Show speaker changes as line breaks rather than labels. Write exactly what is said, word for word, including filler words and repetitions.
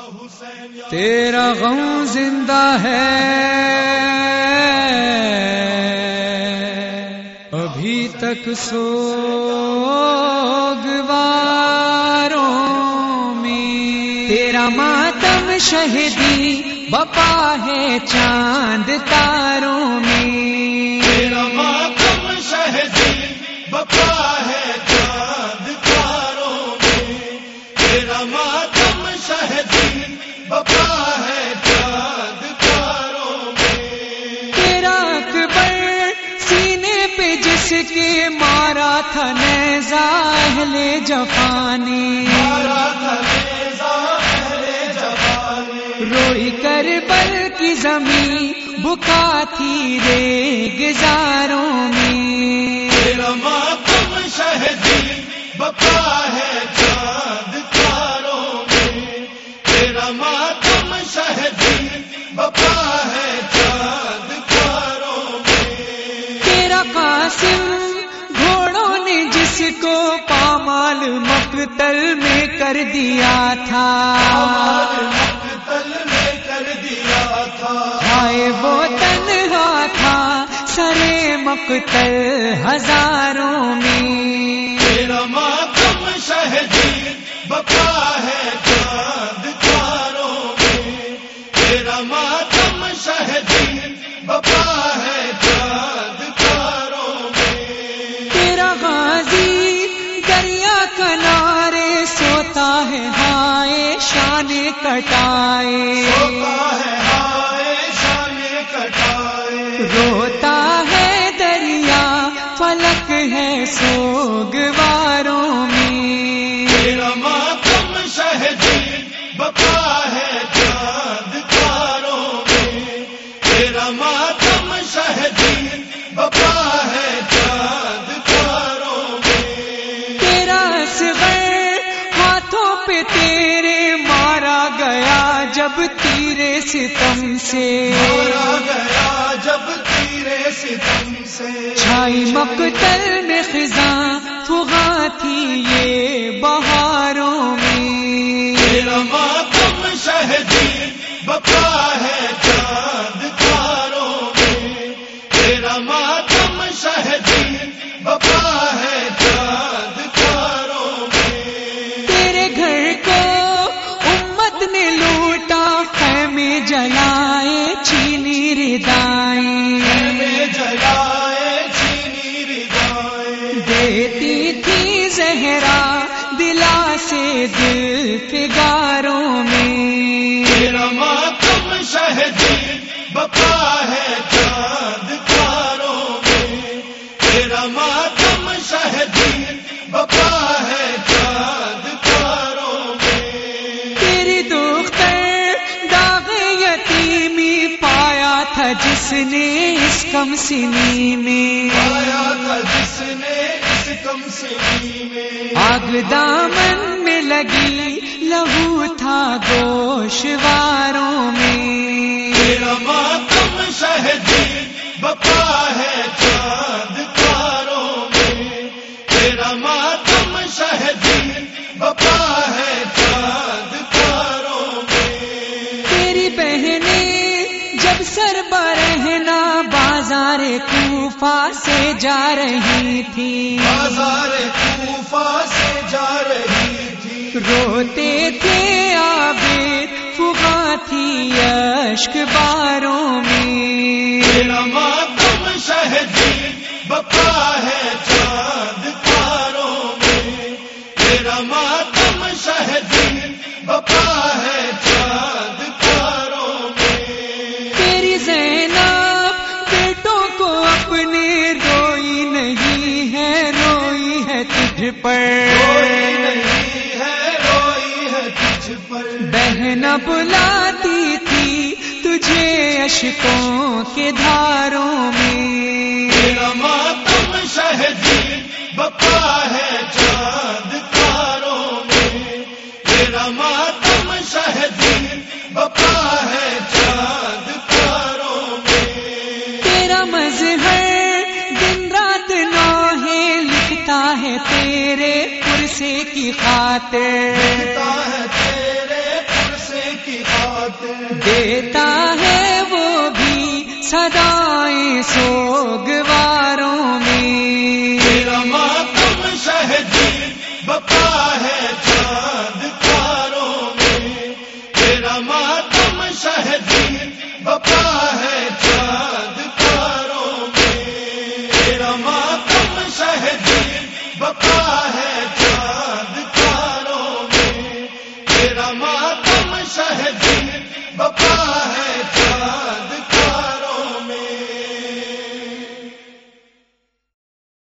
تیرا غم زندہ ہے ابھی تک سوگواروں میں، تیرا ماتم شہدی بپا ہے چاند تاروں میں،
تیرا ماتم شہدی بپا ہے چاند تاروں میں، تیرا ماتم شہدی بپا ہے چاند تاروں میں،
تیرا اکبر سینے پہ جس کے مارا تھا نیزہ اہل جفا نے،
مارا تھا نیزہ اہل جفا نے،
روئی کربل کی زمین بکا تھی ریگزاروں میں،
تیرا ماتم شہدی بپا ہے چاند تاروں میں، تیرا ماتم شہدی بپا ہے چاند تاروں میں،
تیرا قاسم گھوڑوں نے جس کو پامال مقتل میں کر دیا تھا،
مقتل میں کر دیا تھا،
ہائے وہ تنہا تھا سرے مقتل ہزاروں میں،
تیرا ماتم شہدی بپا ہے چاند تاروں میں، تیرا ماتم شہدی بپا ہے چاند تاروں میں،
تیرا غازی دریا کنارے سوتا ہے ہائے شان کٹائے،
ہوتا ہے ہائے شان کٹائے،
روتا ہے دریا فلک ہے سوگواروں میں،
تیرا ماتم شہدی بپا ہے چاند تاروں میں، تیرا ماتم شہدی بپا ہے چاند تاروں میں،
تیرا اصغر ہاتھوں پہ تیرے مارا گیا جب تیرے ستم سے،
مارا گیا جب تیرے ستم سے،
چھائی مقتل میں خزاں فغاں تھی یہ بہاروں میں،
تیرا ماتم شہدی بپا ہے چاند تاروں میں، تیرا ماتم شہدی بپا ہے چاند تاروں میں،
تیرے گھر کو امت نے لوٹا خیمے جلائے چینی ردائیں،
میں جلائے چینی ردائیں،
دیتی تھی زہرا دلا سے دل فگاروں میں،
تیرا ماتم شہدی بپا ہے چاند تاروں میں، تیرا ماتم شہدی بپا ہے چاند تاروں میں،
تیری دختر داغ یتیمی پایا تھا جس نے اس کم سنی میں،
آیا تھا جس نے اس کم سنی میں،
آگ دامن میں لگی لہو تھا گوشواروں میں،
تیرا ماتم شہدی بپا ہے چاند تاروں میں، تیرا ماتم شہدی بپا ہے چاند تاروں میں،
تیری بہنیں جب سر برہنا بازار کوفہ سے جا رہی تھی،
بازار کوفہ سے جا رہی تھی،
روتے تھے عابد فغاں تھی اشک باروں میں،
تیرا ماتم شہدی بپا ہے چاند تاروں میں، تیرا ماتم شہدی بپا ہے چاند تاروں میں،
تیری زینب بیٹوں کو اپنے روئی نہیں ہے روئی ہے تجھ پر،
روئی نہیں ہے روئی ہے تجھ پر،
بہن بلاتی تھی تجھے اشکوں کے دھاروں میں،
تیرا ماتم شہدی بپا ہے چاند تاروں میں، تیرا ماتم شہدی بپا ہے چاند تاروں میں،
تیرا مظہر دن رات نوحے لکھتا ہے تیرے پرسے کی خاطر،
لکھتا ہے تیرے پرسے
دیتا ہے وہ بھی صدائیں سوگواروں میں،
تیرا ماتم شہدی بپا ہے چاند تاروں میں، تیرا ماتم شہدی بپا ہے چاند تاروں میں، تیرا ماتم شہدی بپا ہے چاند تاروں میں، تیرا ماتم شہدی